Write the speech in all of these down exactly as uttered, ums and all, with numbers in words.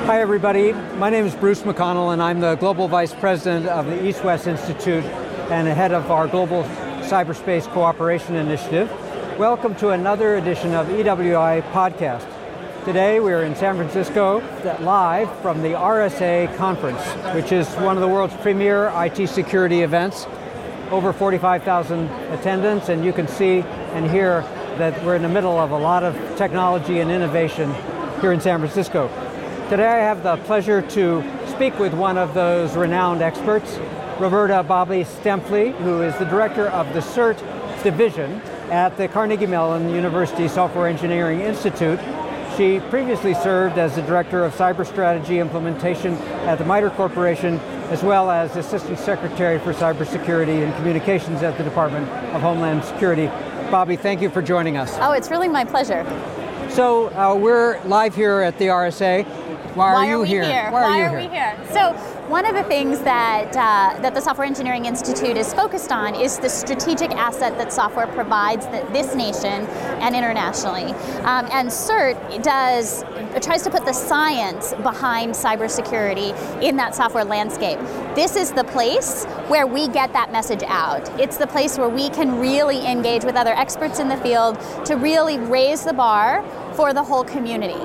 Hi everybody, my name is Bruce McConnell and I'm the Global Vice President of the East-West Institute and the head of our Global Cyberspace Cooperation Initiative. Welcome to another edition of E W I Podcast. Today we're in San Francisco, live from the R S A conference, which is one of the world's premier I T security events. Over forty-five thousand attendants, and you can see and hear that we're in the middle of a lot of technology and innovation here in San Francisco. Today I have the pleasure to speak with one of those renowned experts, Roberta Bobby Stempfli, who is the director of the CERT division at the Carnegie Mellon University Software Engineering Institute. She previously served as the director of cyber strategy implementation at the MITRE Corporation, as well as Assistant Secretary for Cybersecurity and Communications at the Department of Homeland Security. Bobby, thank you for joining us. Oh, it's really my pleasure. So uh, we're live here at the R S A. Why, Why are you are here? here? Why, Why are, you are here? we here? So one of the things that uh, that the Software Engineering Institute is focused on is the strategic asset that software provides that this nation and internationally. Um, and CERT does tries to put the science behind cybersecurity in that software landscape. This is the place where we get that message out. It's the place where we can really engage with other experts in the field to really raise the bar for the whole community.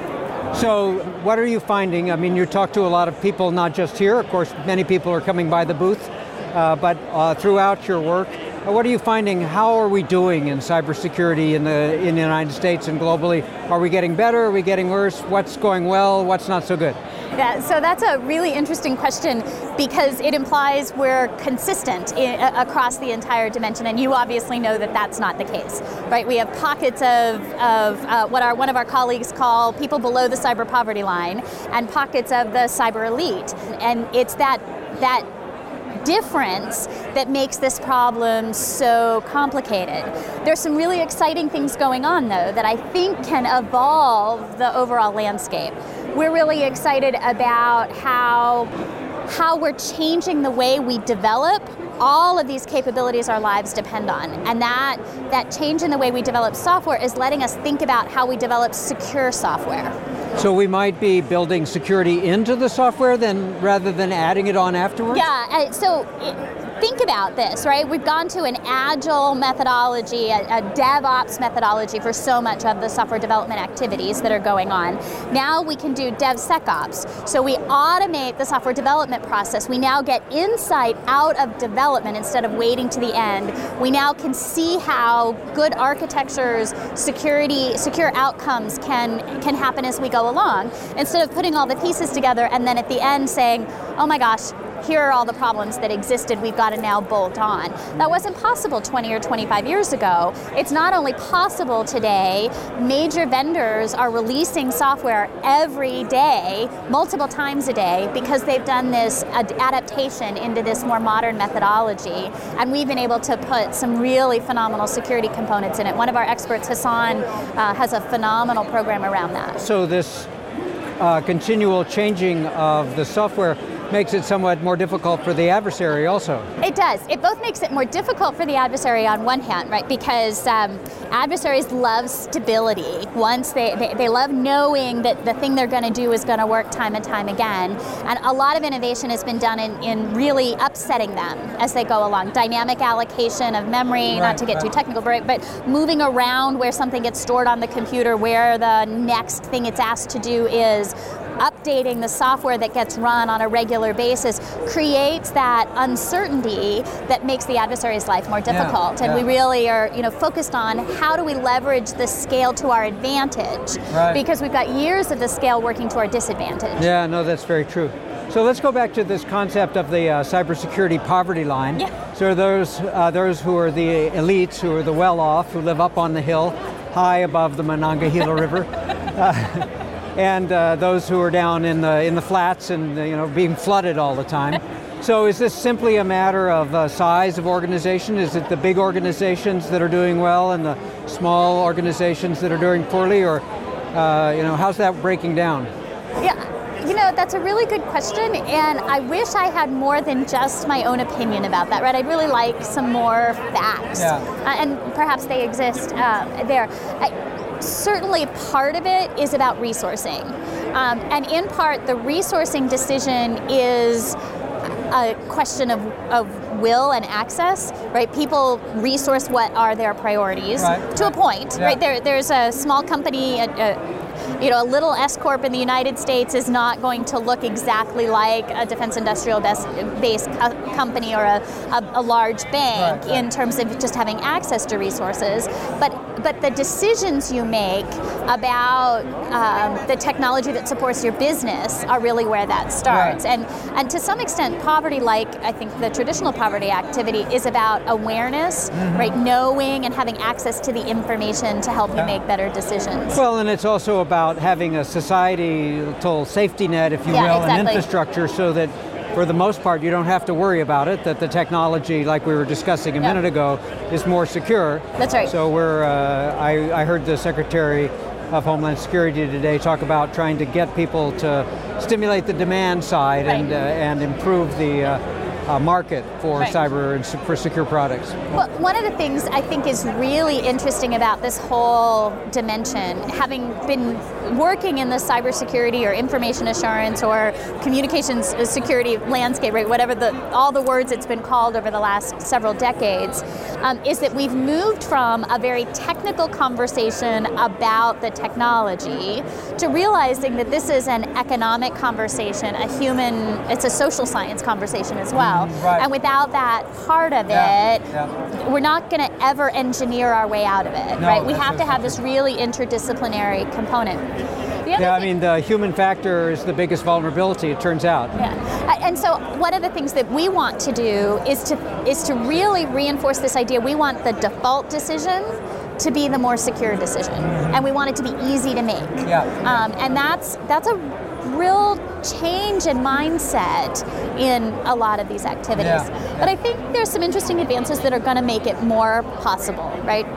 So what are you finding? I mean, you talk to a lot of people, not just here. Of course, many people are coming by the booth, uh, but uh, throughout your work, uh, what are you finding? How are we doing in cybersecurity in the, in the United States and globally? Are we getting better? Are we getting worse? What's going well? What's not so good? Yeah, so that's a really interesting question because it implies we're consistent in, uh, across the entire dimension, and you obviously know that that's not the case, right? We have pockets of, of uh, what our, one of our colleagues call people below the cyber poverty line and pockets of the cyber elite, and it's that that difference that makes this problem so complicated. There's some really exciting things going on, though, that I think can evolve the overall landscape. We're really excited about how, how we're changing the way we develop all of these capabilities our lives depend on. And that, that change in the way we develop software is letting us think about how we develop secure software. So we might be building security into the software then, rather than adding it on afterwards? Yeah, uh, so it, think about this, right? We've gone to an agile methodology, a, a DevOps methodology for so much of the software development activities that are going on. Now we can do DevSecOps. So we automate the software development process. We now get insight out of development instead of waiting to the end. We now can see how good architectures, security, secure outcomes can, can happen as we go along, instead of putting all the pieces together and then at the end saying, oh my gosh, here are all the problems that existed, we've got to now bolt on. That wasn't possible twenty or twenty-five years ago. It's not only possible today, major vendors are releasing software every day, multiple times a day, because they've done this ad- adaptation into this more modern methodology, and we've been able to put some really phenomenal security components in it. One of our experts, Hassan, uh, has a phenomenal program around that. So this uh, continual changing of the software makes it somewhat more difficult for the adversary also. It does. It both makes it more difficult for the adversary on one hand, right? Because um, adversaries love stability. Once they, they, they love knowing that the thing they're going to do is going to work time and time again. And a lot of innovation has been done in, in really upsetting them as they go along. Dynamic allocation of memory, right, not to get right. too technical, but moving around where something gets stored on the computer, where the next thing it's asked to do is updating the software that gets run on a regular basis, creates that uncertainty that makes the adversary's life more difficult. Yeah, and yeah. we really are, you know, focused on how do we leverage the scale to our advantage, right. because we've got years of the scale working to our disadvantage. Yeah, no, that's very true. So let's go back to this concept of the uh, cybersecurity poverty line. Yeah. So those uh, those who are the elites, who are the well-off, who live up on the hill, high above the Monongahela River. Uh, and uh, those who are down in the in the flats and you know being flooded all the time. So is this simply a matter of uh, size of organization? Is it the big organizations that are doing well and the small organizations that are doing poorly, or uh, you know how's that breaking down? Yeah. You know, that's a really good question, and I wish I had more than just my own opinion about that, right? I'd really like some more facts, yeah. uh, and perhaps they exist uh, there. I, certainly part of it is about resourcing. Um, and in part, the resourcing decision is a question of, of will and access, right? People resource what are their priorities right. to a point, yeah. right? There, there's a small company, a, a, you know, a little S corp in the United States is not going to look exactly like a defense industrial based co- company or a, a, a large bank right, right. in terms of just having access to resources. But but the decisions you make about um, the technology that supports your business are really where that starts. Right. And and to some extent, poverty, like I think the traditional poverty activity, is about awareness, mm-hmm. right? Knowing and having access to the information to help you yeah. make better decisions. Well, and it's also about having a societal safety net, if you yeah, will, exactly. and infrastructure so that for the most part you don't have to worry about it, that the technology, like we were discussing a yep. minute ago, is more secure. That's right. So we're, uh, I, I heard the Secretary of Homeland Security today talk about trying to get people to stimulate the demand side right. and, uh, and improve the uh, Uh, market for right. cyber and for secure products. Well, one of the things I think is really interesting about this whole dimension, having been working in the cybersecurity or information assurance or communications security landscape, right, whatever the all the words it's been called over the last several decades, um, is that we've moved from a very technical conversation about the technology to realizing that this is an economic conversation, a human, it's a social science conversation as well. Right. And without that part of yeah. it, yeah. we're not going to ever engineer our way out of it, no, right? We have that's to have this really interdisciplinary component. Yeah, I mean, the human factor is the biggest vulnerability, it turns out. Yeah, and so one of the things that we want to do is to is to really reinforce this idea. We want the default decision to be the more secure decision, and we want it to be easy to make. Yeah. Um, and that's that's a real change in mindset in a lot of these activities. Yeah. But I think there's some interesting advances that are going to make it more possible, right?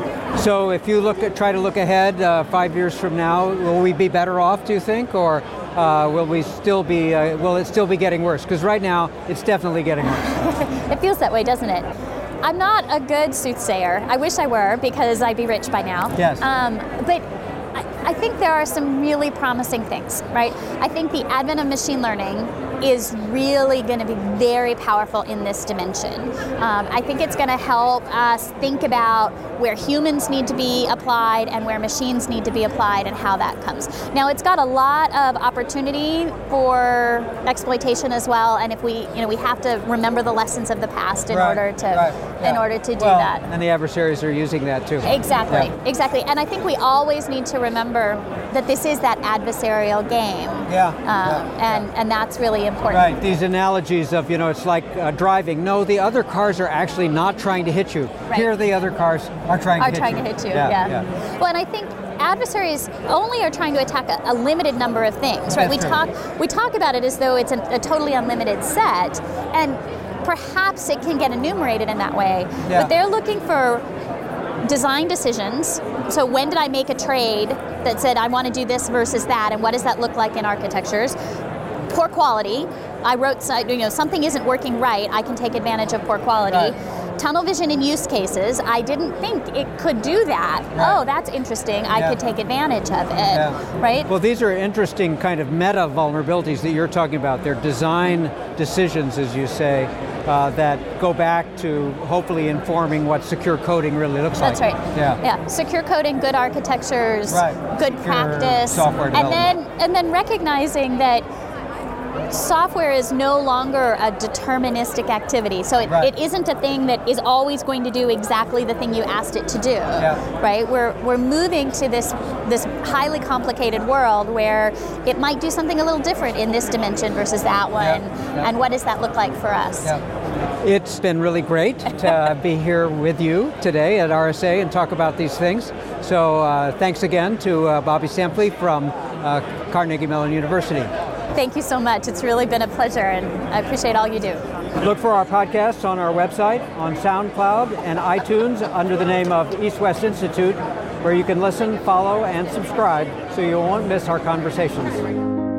So if you look at, try to look ahead uh, five years from now, will we be better off, do you think, or uh, will we still be? Uh, will it still be getting worse? Because right now it's definitely getting worse. It feels that way, doesn't it? I'm not a good soothsayer. I wish I were, because I'd be rich by now. Yes. Um, but I think there are some really promising things, right? I think the advent of machine learning is really going to be very powerful in this dimension. Um, I think it's going to help us think about where humans need to be applied and where machines need to be applied and how that comes. Now, it's got a lot of opportunity for exploitation as well, and if we, you know, we have to remember the lessons of the past in right, order to, right, yeah. in order to do well, that. And the adversaries are using that too. Exactly, yeah. exactly. And I think we always need to remember that this is that adversarial game. Yeah. Um, yeah. and, and that's really important. Right, these analogies of, you know, it's like uh, driving. No, the other cars are actually not trying to hit you. Right. Here the other cars are trying are to hit trying you. to hit you, yeah, yeah. yeah. Well, and I think adversaries only are trying to attack a, a limited number of things, right? That's we true. talk we talk about it as though it's an, a totally unlimited set, and perhaps it can get enumerated in that way. Yeah. But they're looking for design decisions. So when did I make a trade that said I want to do this versus that, and what does that look like in architectures? Poor quality. I wrote, you know, something isn't working right, I can take advantage of poor quality. Right. Tunnel vision in use cases, I didn't think it could do that. Right. Oh, that's interesting, I yeah. could take advantage of it, yeah. right? Well, these are interesting kind of meta vulnerabilities that you're talking about. They're design decisions, as you say, uh, that go back to hopefully informing what secure coding really looks That's like. That's right. Yeah. Yeah. Secure coding, good architectures, right. good secure practice, software and then development. and then recognizing that software is no longer a deterministic activity. So it, right. it isn't a thing that is always going to do exactly the thing you asked it to do. Yeah. Right? We're we're moving to this this highly complicated world where it might do something a little different in this dimension versus that one. Yeah. Yeah. And what does that look like for us? Yeah. It's been really great to be here with you today at R S A and talk about these things. So uh, thanks again to uh, Bobby Sampley from uh, Carnegie Mellon University. Thank you so much. It's really been a pleasure, and I appreciate all you do. Look for our podcasts on our website, on SoundCloud and iTunes under the name of East West Institute, where you can listen, follow, and subscribe so you won't miss our conversations.